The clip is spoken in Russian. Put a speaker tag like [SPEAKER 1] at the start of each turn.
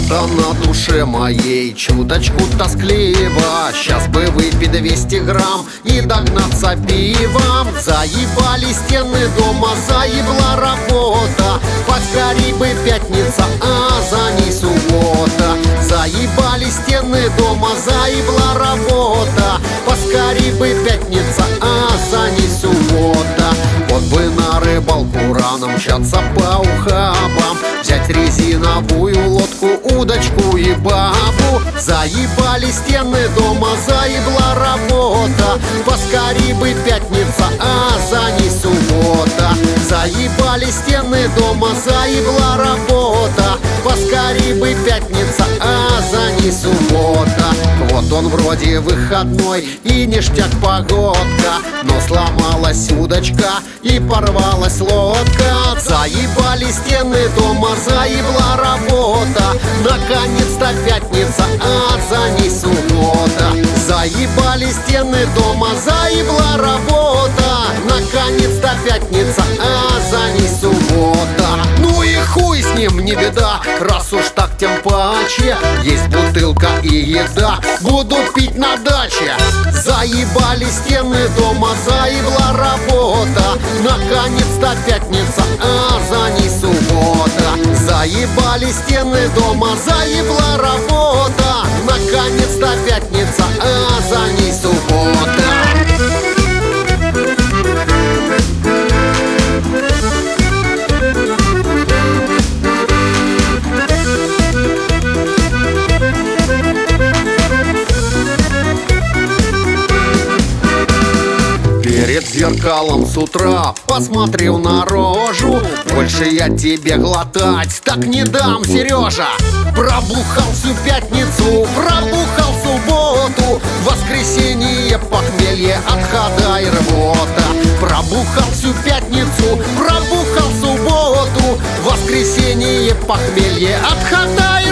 [SPEAKER 1] что-то на душе моей чуточку тоскливо. Сейчас бы выпить 200 грамм и догнаться пивом. Заебали стены дома, заебла работа. Поскорей бы пятница, а за ней суббота. Заебали стены дома, заебла работа. Поскорей бы пятница, а за ней суббота. Вот бы на рыбалку рано мчаться по ухабам, взять резиновую лодку, удочку и бабу. Заебали стены дома, заебла работа. Поскорей бы пятница, а за ней суббота. Заебали стены дома, заебла работа. Поскорей бы пятница, а за ней суббота. Вот он вроде выходной и ништяк погодка, но сломалась удочка и порвалась лодка. Заебали стены дома, заебла работа. Наконец-то пятница, а за ней суббота. Заебали стены дома, заебла работа. Наконец-то пятница, а за ней суббота. Ну и хуй с ним, не беда, раз уж так тем паче. Есть бутылка и еда, буду пить на даче. Заебали стены дома, заебла работа. Наконец-то пятница, а за ней суббота. Заебали стены дома, заебла работа. Наконец-то пятница, а за ней суббота. Перед зеркалом с утра посмотрел на рожу. Больше я тебе глотать так не дам, Сережа. Пробухал всю пятницу, пробухал субботу. Воскресенье похмелье, отхода и рвота. Пробухал всю пятницу, пробухал субботу. Воскресенье похмелье, отхода